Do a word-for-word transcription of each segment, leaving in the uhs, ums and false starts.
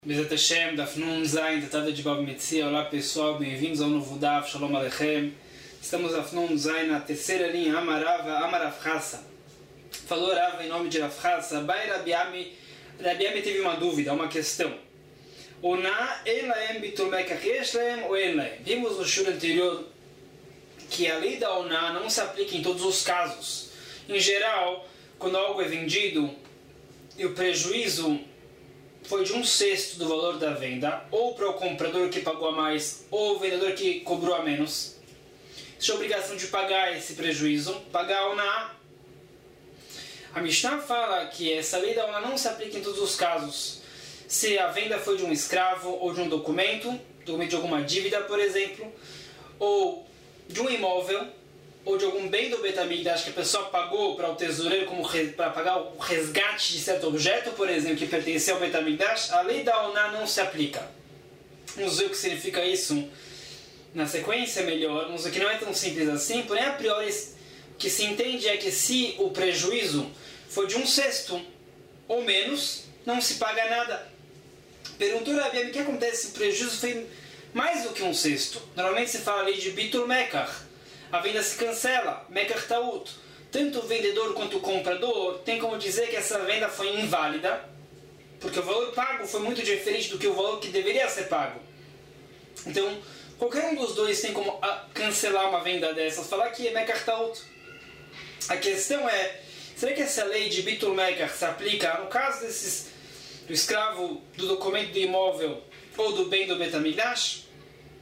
Bezat Hashem, Daf Nun Zayin, Tratado de Bava Metzia. Olá pessoal, bem-vindos ao novo Daf, Shalom Aleichem. Estamos Daf Nun Zayin, na terceira linha, Amarava, Amarav Chassa. Falou Rava em nome de Rav Chassa. Bai Rabiami, Rabiami teve uma dúvida, uma questão. Oná, Elaem, Bitulmekach, Yeshlaem, ou Elaem. Vimos no shur anterior que a lei da Oná não se aplica em todos os casos. Em geral, quando algo é vendido e o prejuízo foi de um sexto do valor da venda, ou para o comprador que pagou a mais, ou o vendedor que cobrou a menos, existe a obrigação de pagar esse prejuízo, pagar a Oná. A Mishnah fala que essa lei da Oná não se aplica em todos os casos. Se a venda foi de um escravo, ou de um documento, documento de alguma dívida, por exemplo, ou de um imóvel, ou de algum bem do Beit HaMikdash que a pessoa pagou para o tesoureiro como para pagar o resgate de certo objeto, por exemplo, que pertencia ao Beit HaMikdash, a lei da Oná não se aplica. Vamos ver o que significa isso na sequência melhor. Vamos ver que não é tão simples assim, porém a priori o que se entende é que se o prejuízo foi de um sexto ou menos, não se paga nada. Perguntou a Rabi, o que acontece se o prejuízo foi mais do que um sexto? Normalmente se fala ali de Bitul Mekach. A venda se cancela, Mekach Taut. Tanto o vendedor quanto o comprador tem como dizer que essa venda foi inválida, porque o valor pago foi muito diferente do que o valor que deveria ser pago. Então, qualquer um dos dois tem como cancelar uma venda dessas, falar que é Mekach Taut. A questão é, será que essa lei de Bitul Mekach se aplica no caso desses, do escravo, do documento do imóvel ou do bem do Beit HaMikdash?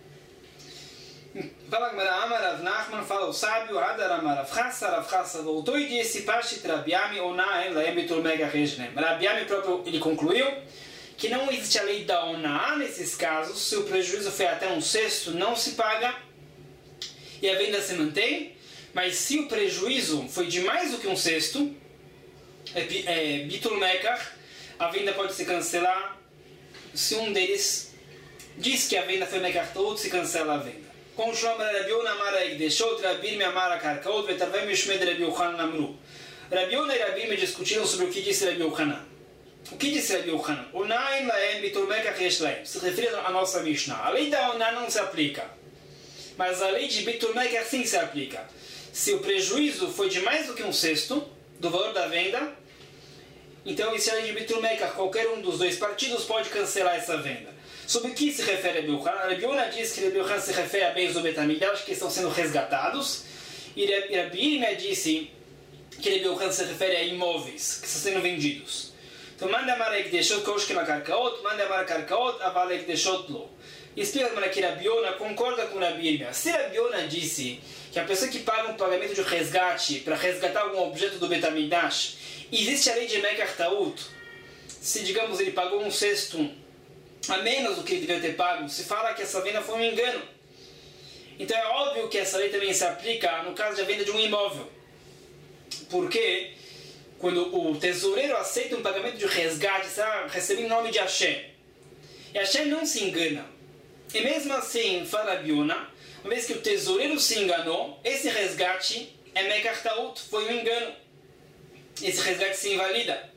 Fala Amarav Nachman, fala o sábio, Adar Amarav Chassa, Rav Chassa voltou e disse, Pashit Rabiami Oná en laem bitul mekach yeshlaem. Rabiami próprio, ele concluiu que não existe a lei da Oná nesses casos. Se o prejuízo foi até um sexto, não se paga e a venda se mantém. Mas se o prejuízo foi de mais do que um sexto, é, é bitul mekach, a venda pode se cancelar. Se um deles diz que a venda foi mekach taut, se cancela a venda. Com Shlomo Rabi Yona Amara Ekdeshot, Rabi Irmi Amara Karkaot, Vetarvem Mishmed Rabi Yochanan Amru. Rabi Yona e Rabi Irmi discutiram sobre o que disse Rabi Yochanan. O que disse Rabi Yochanan? Oná en laem bitul mekach yeshlaem. Se refere à nossa Mishnah. A lei da Oná não se aplica, mas a lei de bitul mekach sim se aplica. Se o prejuízo foi de mais do que um sexto do valor da venda, então isso é a lei de bitul mekach. Qualquer um dos dois partidos pode cancelar essa venda. Sobre o que se refere a Rabi Yochanan? Rabi Yona diz que Rabi Yochanan se refere a bens do Beit HaMikdash que estão sendo resgatados, e Rabi Irmi disse que Rabi Yochanan se refere a imóveis que estão sendo vendidos. Então, manda amar Ekdeshot koshke la karkaot, manda amar karkaot aval Ekdeshot lo. E explica como é que Rabi Yona concorda com Rabi Irmi. Se Rabi Yona disse que a pessoa que paga um pagamento de resgate para resgatar algum objeto do Beit HaMikdash, existe a lei de Mekach Taut, se digamos ele pagou um sexto a menos do que ele deveria ter pago, se fala que essa venda foi um engano. Então é óbvio que essa lei também se aplica no caso da venda de um imóvel. Porque quando o tesoureiro aceita um pagamento de resgate, está recebendo em nome de Hashem. E Hashem não se engana. E mesmo assim, fala Rabi Yona, uma vez que o tesoureiro se enganou, esse resgate é Mekach Taut, foi um engano. Esse resgate se invalida.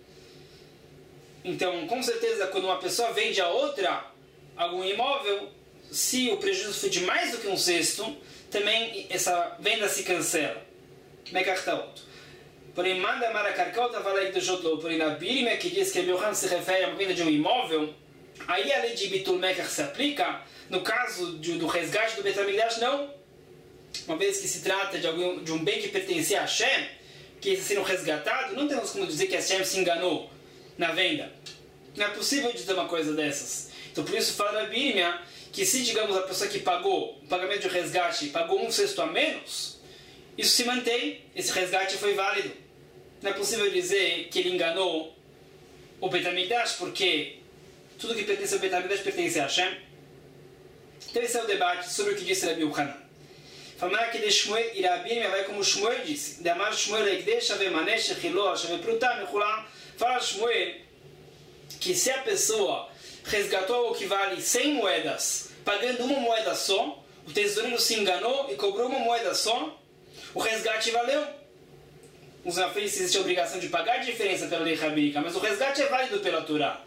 Então, com certeza, quando uma pessoa vende a outra algum imóvel, se o prejuízo for de mais do que um sexto, também essa venda se cancela. Mekach Taut. Porém, manda amar a karkaot aval Ekdeshot lo. Porém, na Bíblia que diz que a Yochanan se refere a uma venda de um imóvel, aí a lei de bitul mekach se aplica. No caso de, do resgate do Beit HaMikdash, não. Uma vez que se trata de, algum, de um bem que pertencia a Hashem, que está sendo resgatado, não temos como dizer que Hashem se enganou na venda. Não é possível dizer uma coisa dessas. Então por isso fala a Bíblia que se, digamos, a pessoa que pagou o pagamento de resgate pagou um sexto a menos, isso se mantém, esse resgate foi válido. Não é possível dizer que ele enganou o Beit HaMikdash, porque tudo que pertence ao Beit HaMikdash pertence a Hashem. Então esse é o debate sobre o que disse Rabi Yochanan. Fala que de Shmuel e Rabi Irmi vai como Shmuel disse. De amar Shmuel Ekdesh ave manesh echilo ave pruta mechulam. Fala Shmuel que se a pessoa resgatou algo que vale cem moedas, pagando uma moeda só, o tesoureiro se enganou e cobrou uma moeda só, o resgate valeu. Os afeitos existe a obrigação de pagar a diferença pela lei rabínica, mas o resgate é válido pela Torá.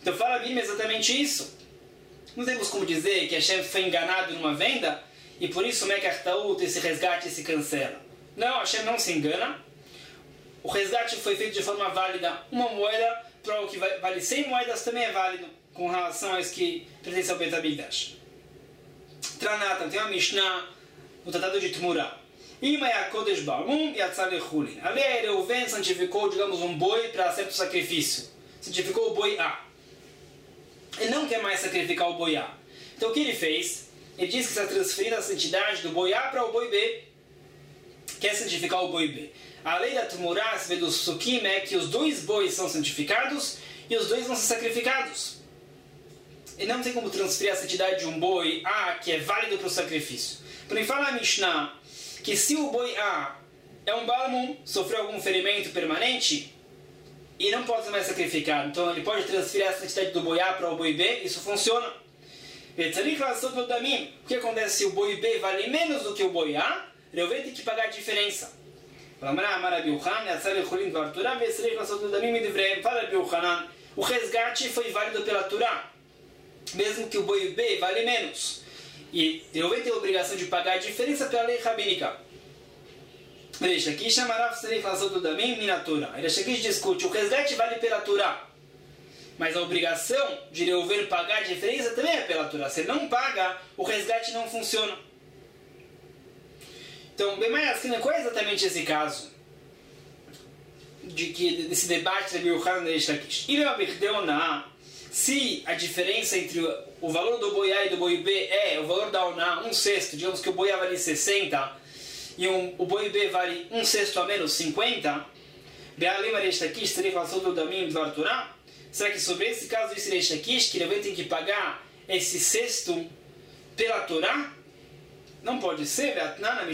Então fala Bíblia exatamente isso. Não temos como dizer que Hashem foi enganado numa venda e por isso o Mekach Ta'ut, esse resgate, se cancela. Não, Hashem não se engana. O resgate foi feito de forma válida. Uma moeda para o que vale cem moedas também é válido com relação aos que pertencem ao Beit HaMikdash. Tranatan, tem uma Mishnah no Tratado de Tmura. Ima Yakodesh Ba'um Yatzar Lechulin. Ali Reuven santificou, digamos, um boi para certo sacrifício. Santificou o boi A. Ele não quer mais sacrificar o boi A. Então o que ele fez? Ele disse que está transferindo a santidade do boi A para o boi B. Quer santificar o boi B. A lei da Tumurá, se vê do Sukim, é que os dois bois são santificados e os dois vão ser sacrificados. Ele não tem como transferir a santidade de um boi A que é válido para o sacrifício. Porém, fala a Mishnah que se o boi A é um Balmum, sofreu algum ferimento permanente e não pode ser mais sacrificado, então ele pode transferir a santidade do boi A para o boi B, isso funciona. O que acontece se o boi B vale menos do que o boi A? Reuven tem que pagar a diferença. O resgate foi válido pela Torá, mesmo que o boi B vale menos. E Reuven tem a obrigação de pagar a diferença pela lei rabínica. Reish Lakish Amarav Tzarich Lasot Damim Min HaTorah. Reish Lakish discute, o resgate vale pela Torá, mas a obrigação de Reuven pagar a diferença também é pela Torá. Se ele não paga, o resgate não funciona. Então, bem mais assim, qual é exatamente esse caso? De que, desse debate da Biuchan e Reish Lakish. Se a diferença entre o valor do boi A e do boi B é o valor da Oná, um sexto, digamos que o boi A vale sessenta e um, o boi B vale um sexto a menos, cinquenta, será que sobre esse caso disse Reish Lakish que ele tem que pagar esse sexto pela Torá? Não pode ser. A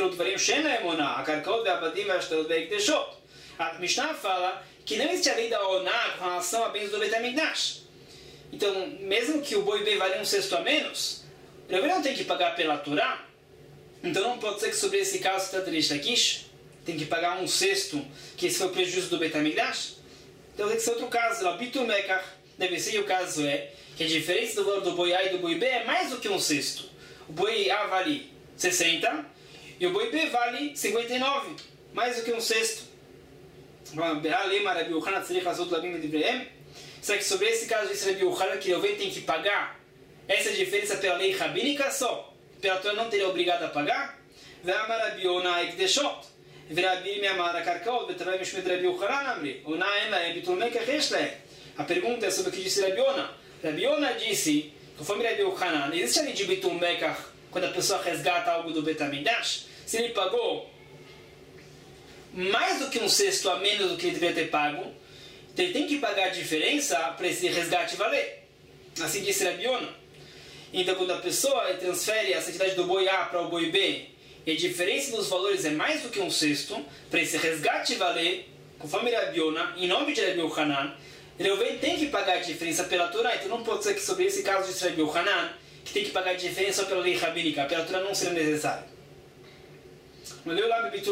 Mishnah fala que não existe a lei da Oná com relação a bens do Beit HaMikdash. Então, mesmo que o boi B vale um sexto a menos, ele não tem que pagar pela Torá. Então não pode ser que sobre esse caso se trata de Reish Lakish, tem que pagar um sexto, que esse foi o prejuízo do Beit HaMikdash. Então tem que ser outro caso. O Bitul Mekach deve ser, e o caso é que a diferença do valor do boi A e do boi B é mais do que um sexto. O boi A vale sessenta e o boi B vale cinquenta e nove, mais do que um sexto. Será que sobre esse caso disse Rabi Yochanan que Reuven tem que pagar essa diferença pela lei rabínica só? Pela Torá não teria obrigado a pagar? A pergunta é sobre o que disse Rabi Yonah. Rabi Yonah disse, conforme Rabi Yochanan, existe a lei de Bitul Mekach quando a pessoa resgata algo do Beit HaMikdash? Se ele pagou mais do que um sexto a menos do que ele deveria ter pago, então ele tem que pagar a diferença para esse resgate valer. Assim disse Rabi Yonah. Então quando a pessoa transfere a santidade do boi A para o boi B e a diferença dos valores é mais do que um sexto, para esse resgate valer, conforme Rabi Yonah, em nome de Rabi Yochanan, Reuven tem que pagar a diferença pela Torá. Então não pode ser que sobre esse caso de Rabi Yochanan que tem que pagar a diferença pela lei rabínica, pela Torá não será necessário. A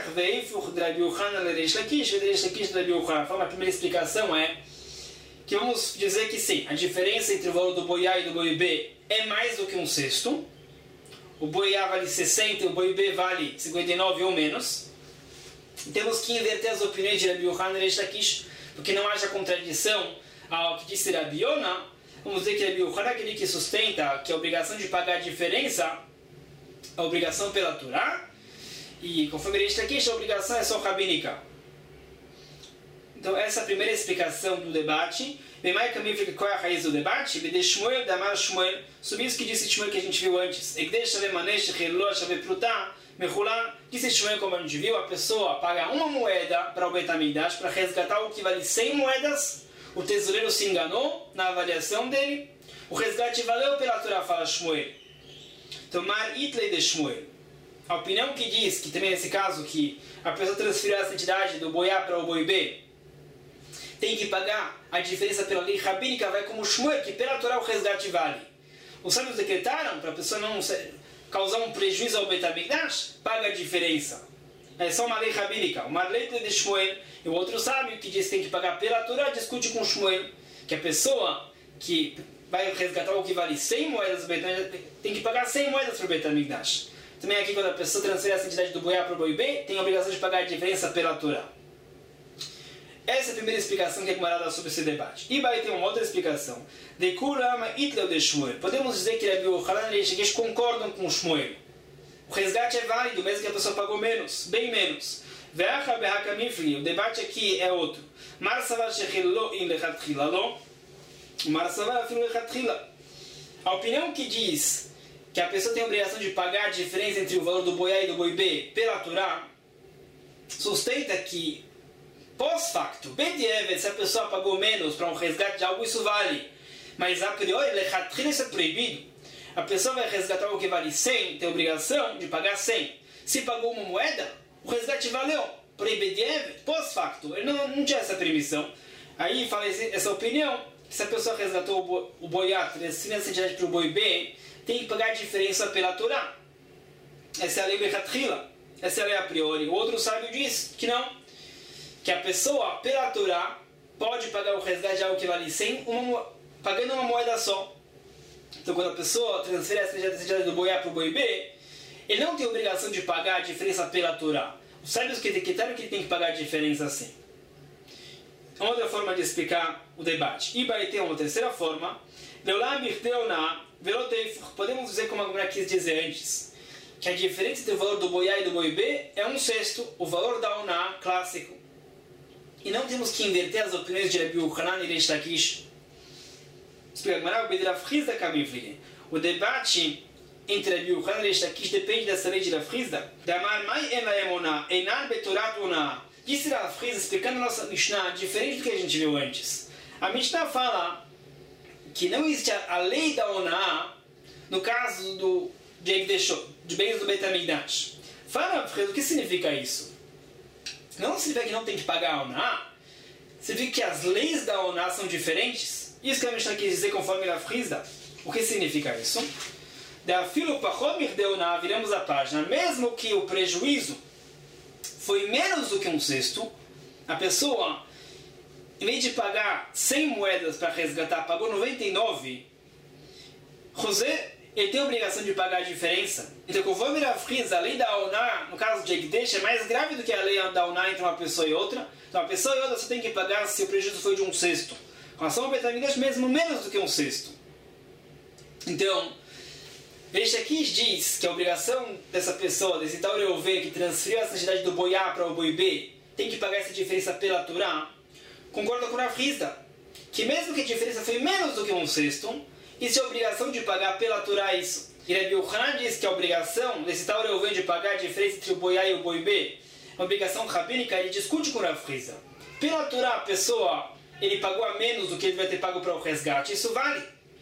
primeira explicação é que vamos dizer que sim, a diferença entre o valor do boi A e do boi B é mais do que um sexto. O boi A vale sessenta e o boi B vale cinquenta e nove ou menos. Temos que inverter as opiniões de Rabi Yochanan e Reish Lakish, porque não haja contradição ao que disse Rabi Yonah. Vamos dizer que Rabi Yochanan é aquele que sustenta que a obrigação de pagar a diferença é a obrigação pela Torá, e conforme Reish Lakish a obrigação é só rabínica. Então essa é a primeira explicação do debate. Bem mais caminho fica qual é a raiz do debate? Bede Shmuel, Damar Shmuel, sobre isso que disse Shmuel que a gente viu antes. Ekdesh Shave Manesh, Chiló Shave Prutá, Mechulan, disse Shmuel como a gente viu, a pessoa paga uma moeda para o Beit HaMikdash para resgatar o que vale cem moedas. O tesoureiro se enganou na avaliação dele. O resgate valeu pela Torá, fala Shmuel. Então Mar Itlei de Shmuel. A opinião que diz, que também nesse caso, que a pessoa transferiu a santidade do boi A para o boi B, tem que pagar a diferença pela lei rabínica, vai como Shmuel, que pela Torá o resgate vale. Os sábios decretaram, para a pessoa não causar um prejuízo ao Beit HaMikdash, paga a diferença. É só uma lei rabínica. Uma lei de Shmuel, e o outro sábio que diz que tem que pagar pela Torá, discute com Shmuel, que a pessoa que vai resgatar algo que vale cem moedas do Beit HaMikdash tem que pagar cem moedas para o Beit HaMikdash. Também aqui, quando a pessoa transfere a entidade do boiá para o boi B, tem a obrigação de pagar a diferença pela Torá. Essa é a primeira explicação que é marada sobre esse debate. E vai ter uma outra explicação. De Kurama Itleu de Shmuel. Podemos dizer que Rabi Yochanan e Reish Lakish concordam com Shmuel. O resgate é válido, mesmo que a pessoa pagou menos, bem menos. Ve'acha be'haka mifli. O debate aqui é outro. Mar savar shechilo in lechatchila lo. Mar savar afilo lechatchila. A opinião que diz que a pessoa tem a obrigação de pagar a diferença entre o valor do boi A e do boi B pela Torá, sustenta que, pós-facto, bem-de-evet, se a pessoa pagou menos para um resgate de algo, isso vale. Mas a priori, lechatchila, isso é proibido. A pessoa vai resgatar algo que vale cem, tem a obrigação de pagar cem. Se pagou uma moeda, o resgate valeu. Porém, bem-de-evet, pós-facto, ele não, não tinha essa permissão. Aí fala essa opinião, que se a pessoa resgatou o boi A, transferindo essa entidade para o boi B, tem que pagar a diferença pela Torá. Essa é a lei lechatchila. Essa é a lei a priori. O outro sábio diz que não. Que a pessoa, pela Torá, pode pagar o resgate de algo que vale cem, uma, pagando uma moeda só. Então, quando a pessoa transfere essa entidade do boi A para o boi B, ele não tem obrigação de pagar a diferença pela Torá. Os sábios que decretaram que ele tem que pagar a diferença sim. Uma outra forma de explicar o debate. E vai ter uma terceira forma. Podemos dizer, como a mulher quis dizer antes, que a diferença entre o valor do boi A e do boi B é um sexto, o valor da Oná clássico. E não temos que inverter as opiniões de Rabi Yochanan e Reish Lakish. O debate entre Rabi Yochanan e Reish Lakish depende dessa lei de Rav Hizda. Disse Rav Hizda, explicando a nossa Mishnah, diferente do que a gente viu antes. A Mishnah fala que não existe a lei da Oná no caso do, de, de bens do Beit HaMikdash. Fala, Rav Hizda, o que significa isso? Não significa que não tem que pagar a Oná, significa que as leis da Oná são diferentes. Isso que a Mishnah quis dizer conforme Rav Hizda. O que significa isso? Da filo pachomir de Oná, viramos a página, mesmo que o prejuízo foi menos do que um sexto, a pessoa, em vez de pagar cem moedas para resgatar, pagou noventa e nove, José, ele tem a obrigação de pagar a diferença. Então, conforme Rav Hizda, a lei da Oná, no caso de Ekdesh, é mais grave do que a lei da Oná entre uma pessoa e outra. Então, a pessoa e outra só tem que pagar se o prejuízo foi de um sexto. Com relação ao Beit HaMikdash, mesmo menos do que um sexto. Então, Reish Lakish diz que a obrigação dessa pessoa, desse tal Reuven que transferiu essa entidade do boi A para o boi B, tem que pagar essa diferença pela Torá. Concorda com Rav Hizda, que mesmo que a diferença foi menos do que um sexto, isso é a obrigação de pagar pela Torá isso. E Rabi Yochanan diz que a obrigação desse tal Reuven de pagar a diferença entre o boi A e o boi B é uma obrigação rabínica. Ele discute com Rav Hizda. Pela Torá, a pessoa, ele pagou a menos do que ele vai ter pago para o resgate. Isso vale.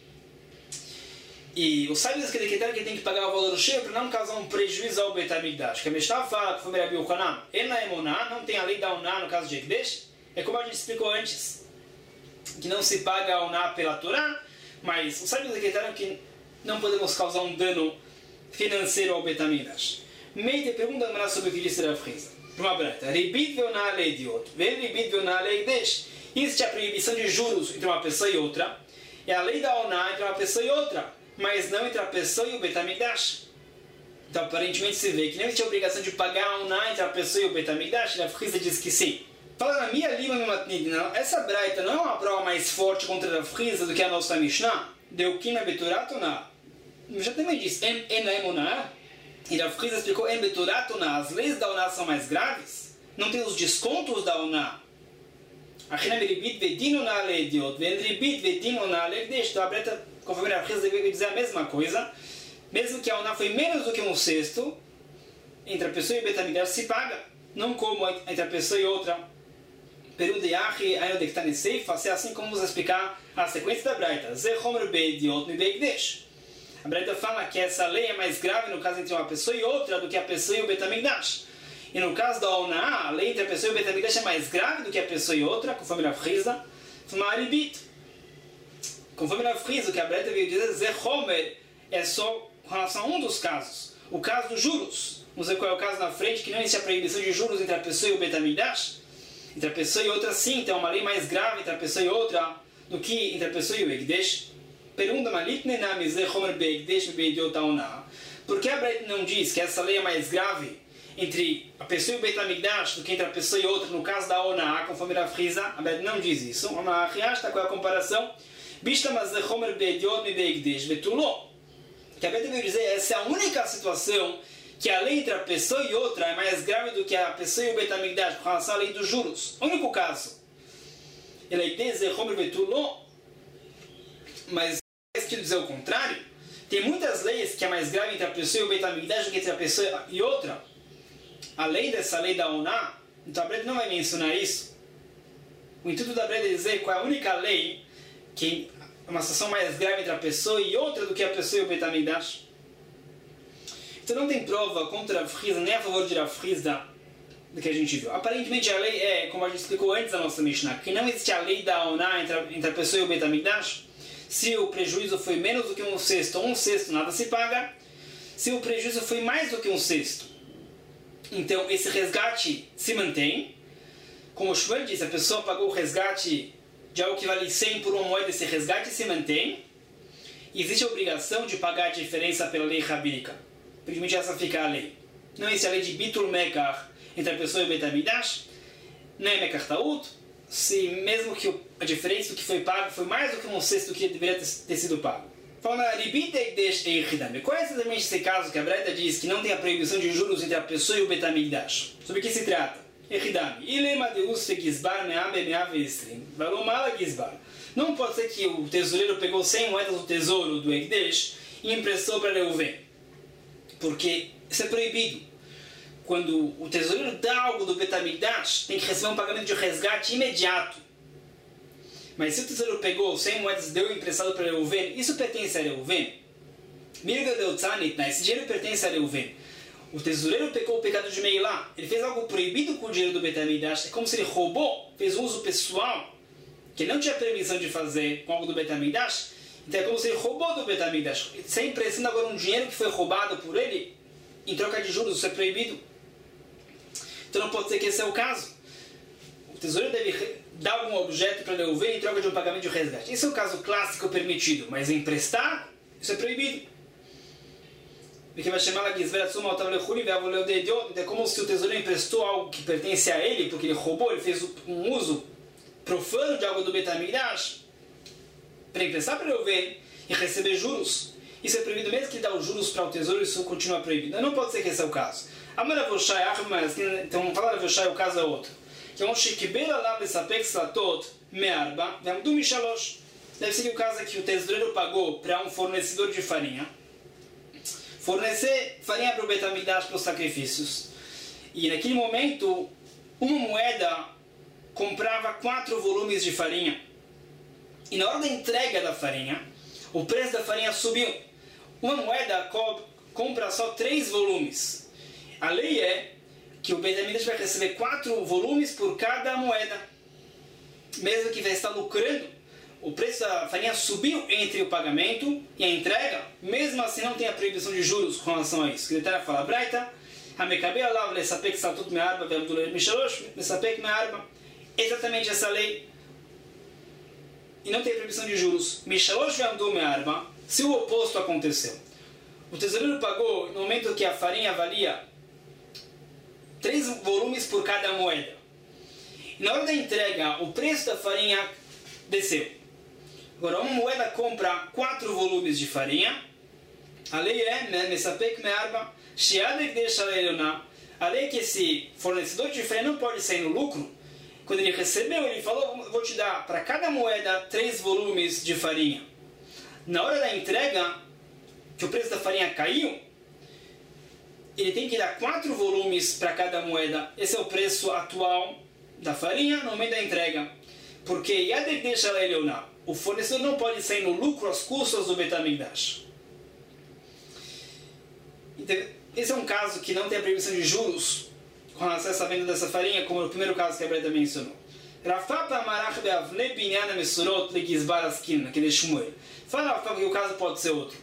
E os sábios que decretaram que ele tem que pagar o valor cheio para não causar um prejuízo ao Beit HaMikdash. Que a Mishnah fala, que foi Rabi Yochanan, Ena Emuná, não tem a lei da Oná no caso de Ekdesh. É como a gente explicou antes, que não se paga a Oná pela Torá, mas os sábios decretaram que não podemos causar um dano financeiro ao Beit HaMikdash. Meite pergunta mais sobre o que disse Rav Hizda. Uma breta. Ribit ve'oná leidiot. Vem ribit ve'oná leikdesh. Existe a proibição de juros entre uma pessoa e outra. É a lei da Oná entre uma pessoa e outra, mas não entre a pessoa e o Beit HaMikdash. Então, aparentemente, se vê que não existe a obrigação de pagar a Oná entre a pessoa e o Beit HaMikdash. Rav Hizda diz que sim. Fala na minha língua, no matnid, não. Essa braita não é uma prova mais forte contra Rav Hizda do que a nossa Mishnah? Deu Kina Beturat Oná. Já também diz, En Emuná. E Rav Hizda explicou, En Beturat Oná. As leis da Oná são mais graves? Não tem os descontos da Oná. Achinam Ribit Vedin Oná Leidiot. Ven Ribit Vedin Oná Leikdesh. Então a breta, conforme Rav Hizda, deve dizer a mesma coisa. Mesmo que a Oná foi menos do que um sexto, entre a pessoa e o Beit HaMikdash se paga. Não como entre a pessoa e outra. Pergunta Yahi, aí onde está nesse seifa, se é assim como vamos explicar a sequência da Braita. Ze Homer Beidiot Mi Beikdesh. A Braita fala que essa lei é mais grave no caso entre uma pessoa e outra do que a pessoa e o Beit HaMikdash. E no caso da Oná, a lei entre a pessoa e o Beit HaMikdash é mais grave do que a pessoa e outra, conforme Rav Hizda. Fumaribit. Conforme Rav Hizda, o que a Braita veio dizer, Ze Homer é só com relação a um dos casos. O caso dos juros. Não sei qual é o caso na frente, que não existe a proibição de juros entre a pessoa e o Beit HaMikdash. Entre a pessoa e outra, sim, tem uma lei mais grave entre a pessoa e outra do que entre a pessoa e o Ekdesh. Pergunta, por que a Braita não diz que essa lei é mais grave entre a pessoa e o Beit HaMikdash do que entre a pessoa e outra, no caso da Onaá, conforme a Friza? A Braita não diz isso. A Riashta, qual é a comparação? Que a Braita veio dizer, essa é a única situação que a lei entre a pessoa e outra é mais grave do que a pessoa e o Beit HaMikdash, com relação à lei dos juros. O único caso. Mas quer dizer o contrário. Tem muitas leis que é mais grave entre a pessoa e o Beit HaMikdash do que entre a pessoa e outra. Além dessa lei da Oná, então a Braita não vai mencionar isso. O intuito da Braita é dizer qual é a única lei que é uma situação mais grave entre a pessoa e outra do que a pessoa e o Beit HaMikdash. Então não tem prova contra a Friza, nem a favor de a Friza do que a gente viu. Aparentemente a lei é, como a gente explicou antes da nossa Mishnah, que não existe a lei da Oná entre a, entre a pessoa e o Beit HaMikdash. Se o prejuízo foi menos do que um sexto ou um sexto, nada se paga. Se o prejuízo foi mais do que um sexto, então esse resgate se mantém. Como o Shmuel disse, a pessoa pagou o resgate de algo que vale cem por uma moeda, esse resgate se mantém. E existe a obrigação de pagar a diferença pela lei rabínica. Principalmente essa fica a lei. Não existe a lei de Bitul Mekar entre a pessoa e o Beit HaMikdash. Não é Mekar Ta'ut. Se mesmo que a diferença do que foi pago foi mais do que um sexto do que deveria ter, ter sido pago. Falando a Ribit Ekdesh e Echidami. Qual é exatamente esse caso que a Braita diz que não tem a proibição de juros entre a pessoa e o Beit HaMikdash? Sobre o que se trata? Echidami. Ilema deus fe gizbar me'abe me'ave estrim. Valomala gizbar. Não pode ser que o tesoureiro pegou cem moedas do tesouro do Ekdesh e emprestou para Reuven. Porque isso é proibido. Quando o tesoureiro dá algo do Beit HaMikdash, tem que receber um pagamento de resgate imediato. Mas se o tesoureiro pegou cem moedas e deu emprestado para Reuven, isso pertence a Reuven. Mirga deu tzanitna, esse dinheiro pertence a Reuven. O tesoureiro pecou o pecado de Meilá. Ele fez algo proibido com o dinheiro do Beit HaMikdash. É como se ele roubou, fez um uso pessoal, que ele não tinha permissão de fazer com algo do Beit HaMikdash. Então é como se ele roubou do Beit HaMikdash. Está emprestando agora um dinheiro que foi roubado por ele, em troca de juros, isso é proibido. Então não pode ser que esse é o caso. O tesoureiro deve dar algum objeto para devolver em troca de um pagamento de resgate. Esse é o caso clássico permitido, mas emprestar, isso é proibido. É como se o tesoureiro emprestou algo que pertence a ele, porque ele roubou, ele fez um uso profano de algo do Beit HaMikdash, para emprestar para devolver e receber juros. Isso é proibido, mesmo que ele dá os juros para o tesouro, isso continua proibido. Não pode ser que esse é o caso. Então, falar Ravoshai, o caso é outro. Que é um shikibel alav esapek slatot me'arba ve'amdu mishalosh. Deve ser que o caso é que o tesoureiro pagou para um fornecedor de farinha, fornecer farinha para o Beit HaMikdash para os sacrifícios. E naquele momento, uma moeda comprava quatro volumes de farinha. E na hora da entrega da farinha, o preço da farinha subiu. Uma moeda co compra só três volumes. A lei é que o Beit HaMikdash vai receber quatro volumes por cada moeda. Mesmo que vai estar lucrando, o preço da farinha subiu entre o pagamento e a entrega, mesmo assim não tem a proibição de juros com relação a isso. Que ele está a falar, Braita, exatamente essa lei, e não tem proibição de juros. Se o oposto aconteceu, o tesoureiro pagou no momento que a farinha valia três volumes por cada moeda. E na hora da entrega, o preço da farinha desceu. Agora, uma moeda compra quatro volumes de farinha. A lei é a lei é que esse fornecedor de farinha não pode sair no lucro. Quando ele recebeu, ele falou, vou te dar para cada moeda três volumes de farinha. Na hora da entrega, que o preço da farinha caiu, ele tem que dar quatro volumes para cada moeda. Esse é o preço atual da farinha no momento da entrega. Porque o fornecedor não pode sair no lucro às custas do Beit HaMikdash. Então, esse é um caso que não tem a proibição de juros com relação a essa venda dessa farinha, como no primeiro caso que a Braita mencionou. Fala Rafa que o caso pode ser outro.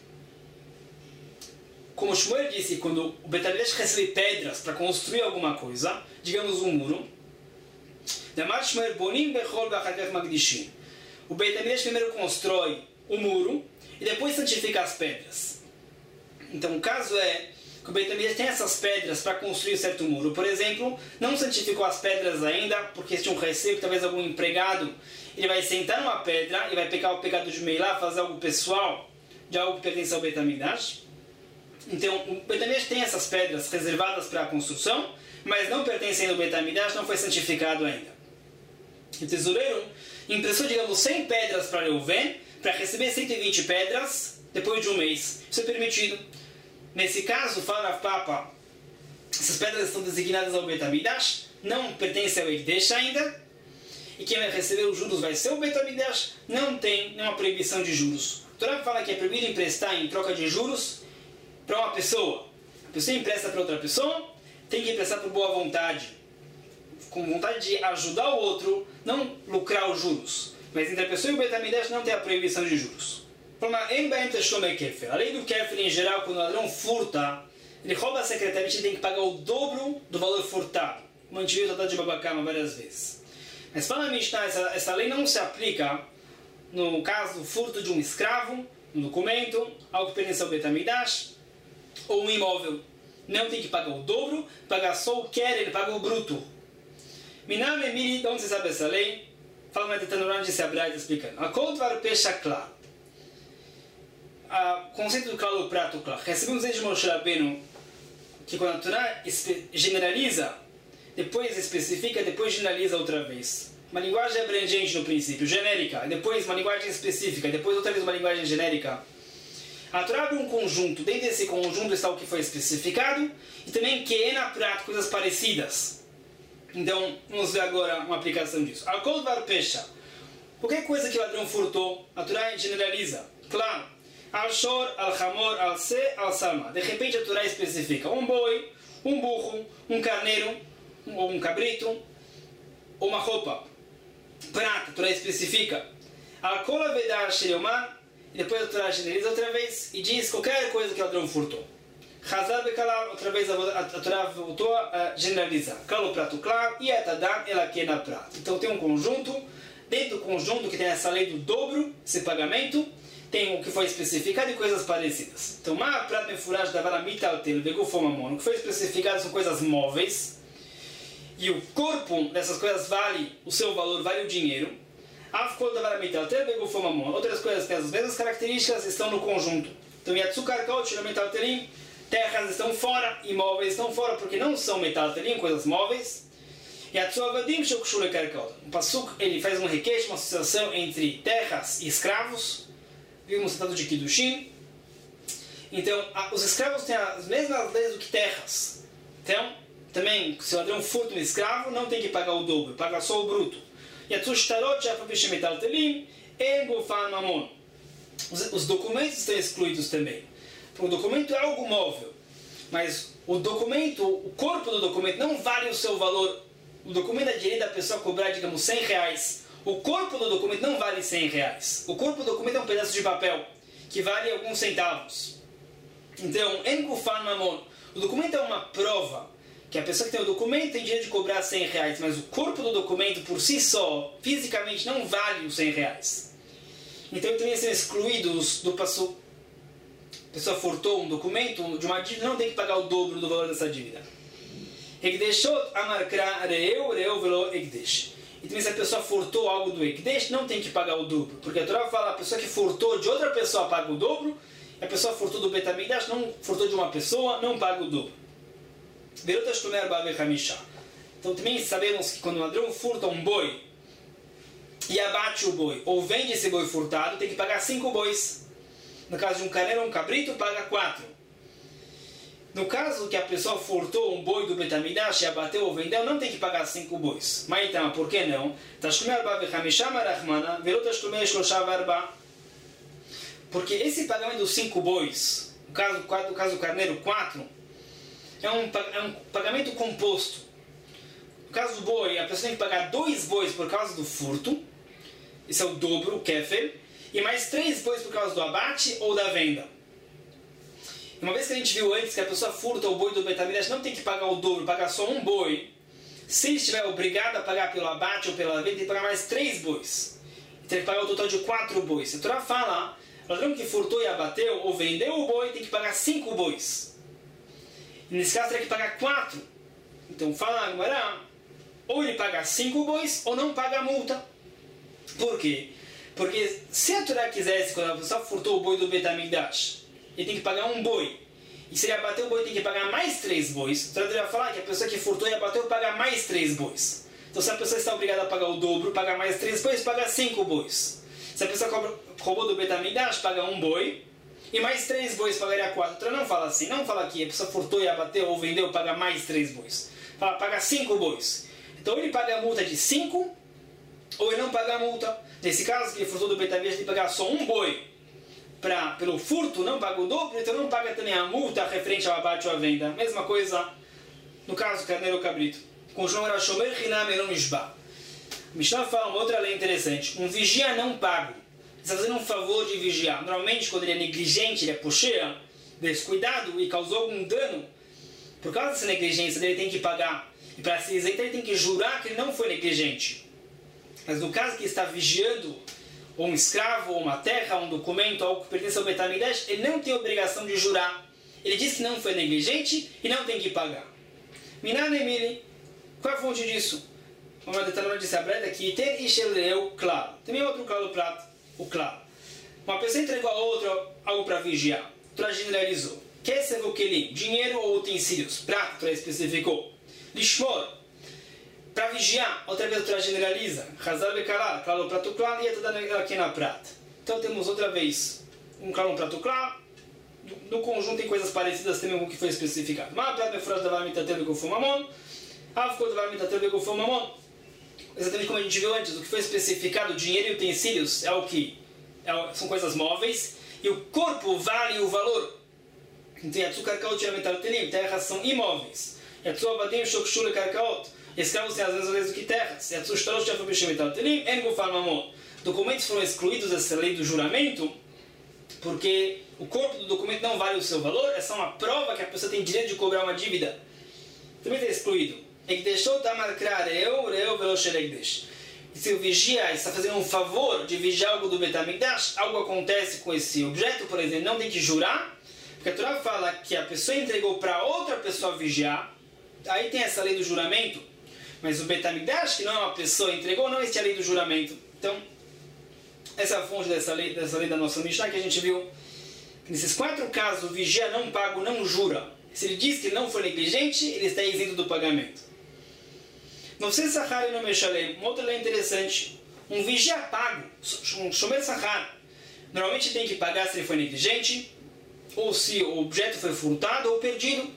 Como Shmuel disse, quando o Beit HaMikdash recebe pedras para construir alguma coisa, digamos um muro, o Beit HaMikdash primeiro constrói o muro e depois santifica as pedras. Então o caso é que o Beit HaMikdash tem essas pedras para construir um certo muro. Por exemplo, não santificou as pedras ainda, porque tinha um receio que talvez algum empregado ele vai sentar numa pedra e vai pegar o pecado de Meilá, fazer algo pessoal, de algo que pertence ao Beit HaMikdash. Então o Beit HaMikdash tem essas pedras reservadas para a construção, mas não pertencem ao Beit HaMikdash, não foi santificado ainda. O tesoureiro impressou, digamos, cem pedras para Reuven, para receber cento e vinte pedras depois de um mês. Isso é permitido. Nesse caso, fala Rav Papa, essas pedras estão designadas ao Beit HaMikdash, não pertencem ao Ekdesh ainda, e quem vai receber os juros vai ser o Beit HaMikdash, não tem nenhuma proibição de juros. O Torá fala que é proibido emprestar em troca de juros para uma pessoa. A pessoa empresta para outra pessoa, tem que emprestar por boa vontade, com vontade de ajudar o outro, não lucrar os juros. Mas entre a pessoa e o Beit HaMikdash não tem a proibição de juros. Além do kefir em geral, quando o ladrão furta, ele rouba secretamente, ele tem que pagar o dobro do valor furtado. Como a gente viu o tratado de Babacama várias vezes. Mas para a Mishnah, essa, essa lei não se aplica no caso do furto de um escravo, um documento, algo que pertence ao Beit HaMikdash, ou um imóvel. Não tem que pagar o dobro, pagar só o quer, ele paga o bruto. Minam Emiri, de onde você sabe essa lei? Fala mais detalhadamente desse Abraita explicando. A Kodvar Pesha Klar. O conceito do claro, do prato claro. Recebemos desde Moshe Rabbeinu que quando a Torá generaliza, depois especifica, depois generaliza outra vez. Uma linguagem abrangente no princípio, genérica, depois uma linguagem específica, depois outra vez uma linguagem genérica. A Torá abre um conjunto, dentro desse conjunto está o que foi especificado, e também que é na prato coisas parecidas. Então, vamos ver agora uma aplicação disso. Al-Kol Var Pesha. Qualquer coisa que o ladrão furtou, a Torá generaliza. Claro. Al-Shor, Al-Hamor, Al-Se, Al-Salma. De repente a Torá especifica um boi, um burro, um carneiro, ou um cabrito, ou uma roupa. Prata, a Torá especifica. Al-Kol Avedar Shiriomar. E depois a Torá generaliza outra vez e diz qualquer coisa que o ladrão furtou. Chazar Bekalal, outra vez a Torá voltou a generalizar. Claro, prato claro, e Etadam, ela que na prato. Então tem um conjunto, dentro do conjunto que tem essa lei do dobro, esse pagamento, tem o que foi especificado e coisas parecidas. Então, Ma Prat Mefurash Davar Amital Tel Begufo Mamon, o que foi especificado são coisas móveis, e o corpo dessas coisas vale, o seu valor vale o dinheiro. Afkol Davar Amital Tel Begufo Mamon, outras coisas que têm as mesmas características estão no conjunto. Então, Yatsukar Kaut Shiro Metal Telim, terras estão fora, imóveis estão fora, porque não são metal telim, coisas móveis. Yatsuavadim Shokshule Karkaut. O Pasuk ele faz um requeixo, uma associação entre terras e escravos. Vimos o tratado de Kiddushin. Então, a, os escravos têm as mesmas leis do que terras. Então, também, se o ladrão furta um escravo, não tem que pagar o dobro, paga só o bruto. Yatsushtarot Shafapish Metal Telim, Engufan Mamon. Os, os documentos estão excluídos também. O documento é algo móvel, mas o documento, o corpo do documento não vale o seu valor. O documento é direito da pessoa cobrar, digamos, cem reais. O corpo do documento não vale cem reais. O corpo do documento é um pedaço de papel que vale alguns centavos. Então, Enkufan Mamon, o documento é uma prova que a pessoa que tem o documento tem direito de cobrar cem reais, mas o corpo do documento por si só, fisicamente, não vale os cem reais. Então, também são excluídos do passo. A pessoa furtou um documento de uma dívida, não tem que pagar o dobro do valor dessa dívida. Ekdeshot amarkra reu, reu velo ekdesh. E também se a pessoa furtou algo do ekdesh, não tem que pagar o dobro. Porque a Torá fala, a pessoa que furtou de outra pessoa paga o dobro, e a pessoa furtou do Beit HaMikdash, não furtou de uma pessoa, não paga o dobro. Então também sabemos que quando o ladrão furta um boi, e abate o boi, ou vende esse boi furtado, tem que pagar cinco bois. No caso de um carneiro ou um cabrito, paga quatro. No caso que a pessoa furtou um boi do Beit HaMikdash e abateu ou vendeu, não tem que pagar cinco bois. Mas então, por que não? Porque esse pagamento dos cinco bois, no caso, no caso do carneiro, quatro, é um, é um pagamento composto. No caso do boi, a pessoa tem que pagar dois bois por causa do furto. Esse é o dobro, o kefir. E mais três bois por causa do abate ou da venda. Uma vez que a gente viu antes que a pessoa furta o boi do Beit HaMikdash, não tem que pagar o dobro, pagar só um boi. Se ele estiver obrigado a pagar pelo abate ou pela venda, tem que pagar mais três bois. tem que pagar o total de quatro bois. A Torá fala, o ladrão que furtou e abateu ou vendeu o boi tem que pagar cinco bois. E nesse caso teria que pagar quatro. Então fala agora, ou ele paga cinco bois ou não paga a multa. Por quê? Porque se a Torá quisesse, quando a pessoa furtou o boi do Beit HaMikdash, ele tem que pagar um boi. E se ele abateu o boi, tem que pagar mais três bois. A Torá vai falar que a pessoa que furtou e abateu paga mais três bois. Então se a pessoa está obrigada a pagar o dobro, pagar mais três bois, paga cinco bois. Se a pessoa cobra, roubou do Beit HaMikdash, paga um boi. E mais três bois, pagaria quatro. A Torá não fala assim. Não fala que a pessoa furtou e abateu ou vendeu, paga mais três bois. Fala, paga cinco bois. Então ele paga a multa de cinco, ou ele não paga a multa. Nesse caso, que ele furtou do Beit HaMikdash, ele paga só um boi. Pra, pelo furto, não paga o dobro, então não paga também a multa referente ao abate ou à venda. Mesma coisa no caso carneiro ou cabrito. Continua era Shomer Hinam Elon Mishba. Mishnah fala uma outra lei interessante. Um vigia não pago. Ele está fazendo um favor de vigiar. Normalmente, quando ele é negligente, ele é pocheia, descuidado e causou algum dano, por causa dessa negligência, ele tem que pagar. E para se isentar, ele tem que jurar que ele não foi negligente. Mas no caso que ele está vigiando ou um escravo, ou uma terra, um documento, algo que pertence ao Beit HaMikdash, ele não tem obrigação de jurar. Ele diz que não foi negligente e não tem que pagar. Minan Emili, qual é a fonte disso? Vamos detalhar disse a breta aqui. Ter Isheleu, claro. Também outro claro prato, o claro. Uma pessoa entregou a outra algo para vigiar. Torá generalizou. Kesef ou Kelim, dinheiro ou utensílios. Prato, Torá especificou. Lishmor, para vigiar, outra vez a Torá generaliza. Hazar bekalar, claro, prato claro, e a toda aqui na prata. Então temos outra vez um claro, um prato claro. No conjunto tem coisas parecidas também com o que foi especificado. Mas a prata é frase da varamitatel e gofumamon. A ficou da varamitatel e gofumamon. Exatamente como a gente viu antes, o que foi especificado, dinheiro e utensílios, é o que é, são coisas móveis. E o corpo vale o valor. Então, Yatsu Karkaot e Metal Telim, terras são imóveis. Yatsu Abadim Shokshul e Karkaot. Escravos têm as mesmas leis do que terras. Yatsu Shtarosh e Afabishim Metal Telim, En Gufal Mamon. Documentos foram excluídos dessa lei do juramento porque o corpo do documento não vale o seu valor, é só uma prova que a pessoa tem direito de cobrar uma dívida. Também está excluído. É que deixou Tamar Krar Reu, Reu Veloshelegdesh. E se o vigia está fazendo um favor de vigiar algo do Beit HaMikdash, algo acontece com esse objeto, por exemplo, não tem que jurar, porque a Torá fala que a pessoa entregou para outra pessoa vigiar, aí tem essa lei do juramento, mas o Beit HaMikdash, que não é uma pessoa, entregou, não existe a lei do juramento. Então, essa é a fonte dessa lei, dessa lei da nossa Mishnah, que a gente viu. Nesses quatro casos, o vigia não paga, não jura. Se ele diz que ele não foi negligente, ele está isento do pagamento. Não sei Sahar e não Meshalem. Uma outra lei interessante. Um vigia pago, um Shomer Sahar, normalmente tem que pagar se ele foi negligente, ou se o objeto foi furtado ou perdido.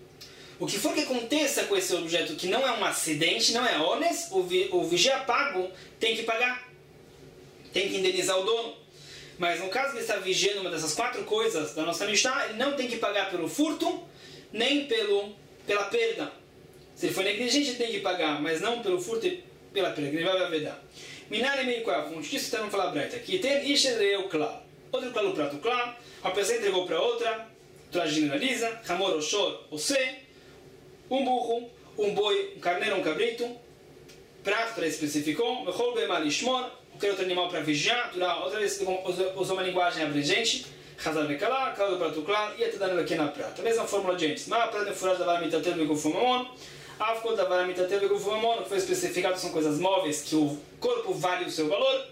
O que for que aconteça com esse objeto que não é um acidente, não é honest, o, vi, o vigia pago tem que pagar. Tem que indenizar o dono. Mas no caso que ele está vigiando uma dessas quatro coisas da nossa Mishnah, ele não tem que pagar pelo furto, nem pelo, pela perda. Se ele for negligente, ele tem que pagar, mas não pelo furto e pela perda. Ele vai vedar. Minare meio qual é a fonte disso? Então vamos falar breta. Aqui tem Ishereu claro. Outro claro, prato claro. A pessoa entregou para outra. Torá generaliza. Hamor ou Shor ou Se. Um burro, um boi, um carneiro, um cabrito. Prato, Torá especificou. Mechol be'mal ishmor. Qualquer outro animal para vigiar. Torá outra vez usou uma linguagem abrangente. Hazar bekalar, claro, prato claro. E até dando aqui na prata. A mesma fórmula de antes. Mas a prata é furada da vara mitatel e gufumamon. A ficou da vara mitatel e gufumamon. O que foi especificado são coisas móveis que o corpo vale o seu valor.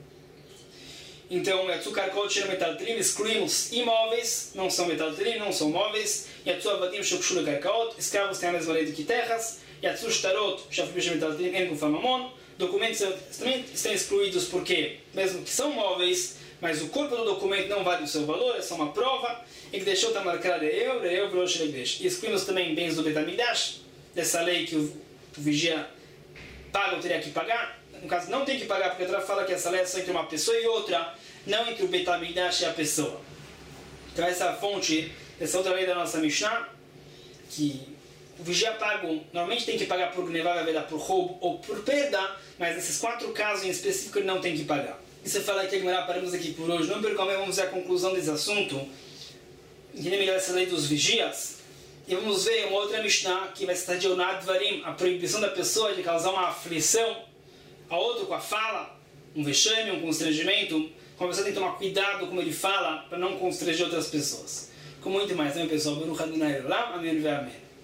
Então, Yatsu Karkaot e Metal Telim, excluímos imóveis, não são Metal Telim, não são móveis. Yatsu Abadim Shokshul e Karkaot, escravos têm a mesma lei do que terras. Yatsu Shtarot, Shafibish Metal Telim, En Gufamamon. Documentos também estão excluídos porque, mesmo que são móveis, mas o corpo do documento não vale o seu valor, é só uma prova. E que deixou estar marcado Reu, Reu, Veloshelegdesh. E excluímos também bens do Beit HaMikdash, dessa lei que o, o vigia paga ou teria que pagar. No caso, não tem que pagar, porque a Torá fala que essa lei é só entre uma pessoa e outra, não entre o Beit HaMikdash e a pessoa. Então essa é a fonte dessa outra lei da nossa Mishnah, que o vigia pago normalmente tem que pagar por Gnevá, por roubo ou por perda, mas nesses quatro casos em específico ele não tem que pagar. E você fala que agora paramos aqui por hoje, não percamos, vamos ver a conclusão desse assunto, entender melhor essa lei dos vigias, e vamos ver uma outra Mishnah que vai estar de Onad Varim, a proibição da pessoa de causar uma aflição a outro com a fala, um vexame, um constrangimento, uma pessoa tem que tomar cuidado como ele fala para não constranger outras pessoas. Com muito mais, amém, pessoal? Baruch Adonai Olam, amém, amém.